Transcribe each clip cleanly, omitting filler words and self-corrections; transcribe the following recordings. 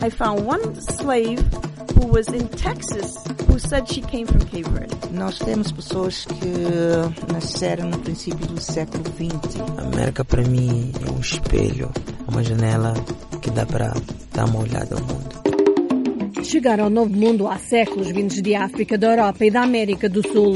I found one slave who was in Texas who said she came from Cape Verde. Nós temos pessoas que nasceram no princípio do século XX. A América para mim é um espelho, uma janela que dá para dar uma olhada ao mundo. Chegar ao Novo Mundo há séculos vindos de África, da Europa e da América do Sul.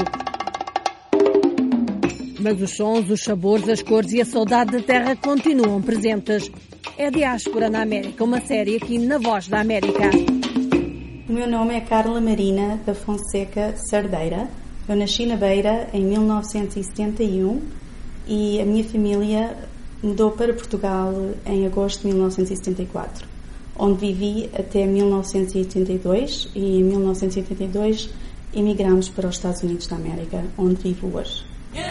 Mas os sons, os sabores, as cores e a saudade da terra continuam presentes. É Diáspora na América, uma série aqui na Voz da América. O meu nome é Carla Marina da Fonseca Cerdeira. Eu nasci na Beira em 1971 e a minha família mudou para Portugal em agosto de 1974, onde vivi até 1982 e em 1982 emigramos para os Estados Unidos da América, onde vivo hoje.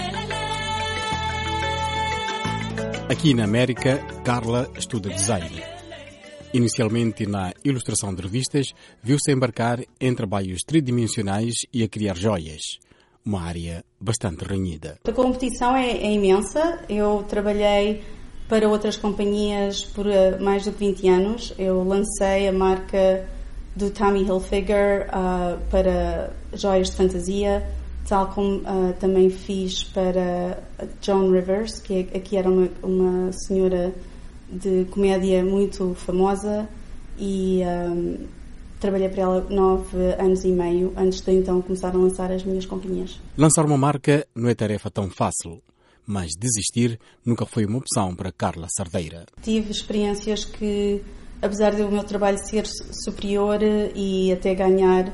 Aqui na América, Carla estuda design. Inicialmente na ilustração de revistas, viu-se embarcar em trabalhos tridimensionais e a criar joias. Uma área bastante renhida. A competição é imensa. Eu trabalhei para outras companhias por mais de 20 anos. Eu lancei a marca do Tommy Hilfiger para joias de fantasia, tal como também fiz para Joan Rivers, que aqui era uma senhora de comédia muito famosa, e trabalhei para ela 9 anos e meio, antes de então começar a lançar as minhas companhias. Lançar uma marca não é tarefa tão fácil, mas desistir nunca foi uma opção para Carla Cerdeira. Tive experiências que, apesar do meu trabalho ser superior e até ganhar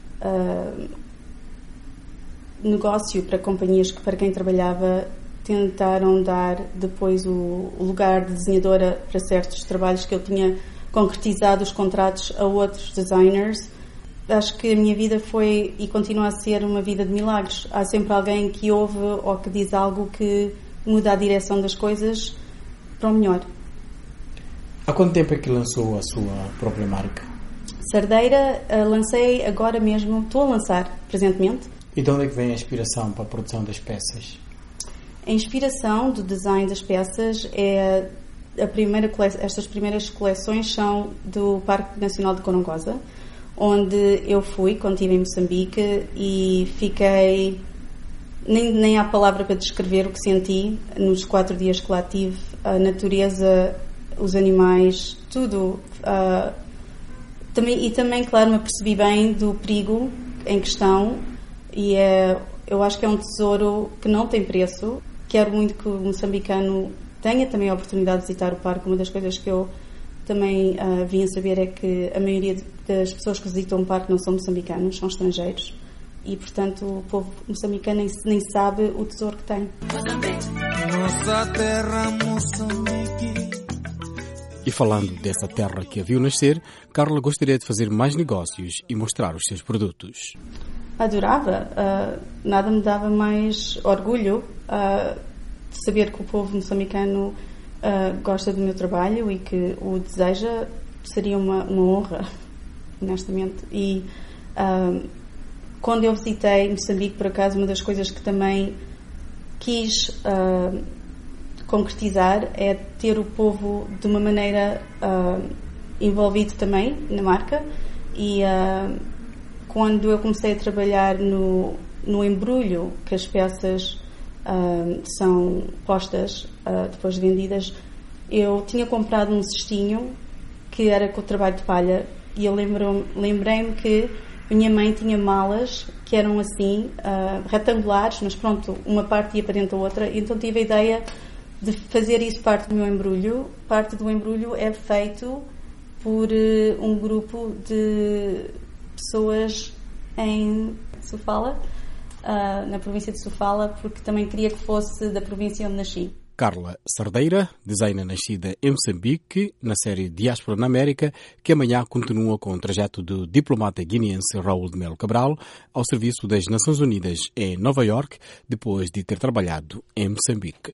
negócio para companhias para quem trabalhava, tentaram dar depois o lugar de desenhadora para certos trabalhos que eu tinha concretizado os contratos a outros designers. Acho que a minha vida foi e continua a ser uma vida de milagres. Há sempre alguém que ouve ou que diz algo que muda a direção das coisas para o melhor. Há quanto tempo é que lançou a sua própria marca? Cerdeira, lancei agora mesmo, estou a lançar presentemente. E de onde é que vem a inspiração para a produção das peças? A inspiração do design das peças é estas primeiras coleções são do Parque Nacional de Gorongosa, onde eu fui quando estive em Moçambique e fiquei, nem há palavra para descrever o que senti nos 4 dias que lá tive. A natureza, os animais, tudo. Também, claro, me apercebi bem do perigo em questão, e eu acho que é um tesouro que não tem preço. Quero muito que o moçambicano tenha também a oportunidade de visitar o parque. Uma das coisas que eu também vim a saber é que a maioria das pessoas que visitam o parque não são moçambicanos, são estrangeiros. E, portanto, o povo moçambicano nem sabe o tesouro que tem. Nossa terra, Moçambique. E falando dessa terra que a viu nascer, Carla gostaria de fazer mais negócios e mostrar os seus produtos. Adorava. Nada me dava mais orgulho de saber que o povo moçambicano gosta do meu trabalho e que o deseja. Seria uma honra, honestamente. E quando eu visitei Moçambique, por acaso, uma das coisas que também quis concretizar é ter o povo de uma maneira envolvido também na marca. E quando eu comecei a trabalhar no embrulho que as peças são postas depois de vendidas, eu tinha comprado um cestinho que era com o trabalho de palha, e eu lembrei-me que a minha mãe tinha malas que eram assim, retangulares, mas pronto, uma parte ia para dentro da outra, e então tive a ideia de fazer isso parte do meu embrulho. Parte do embrulho é feito por um grupo de pessoas em Sofala, na província de Sofala, porque também queria que fosse da província onde nasci. Carla Cerdeira, designer nascida em Moçambique, na série Diáspora na América, que amanhã continua com o trajeto do diplomata guineense Raul de Melo Cabral ao serviço das Nações Unidas em Nova York, depois de ter trabalhado em Moçambique.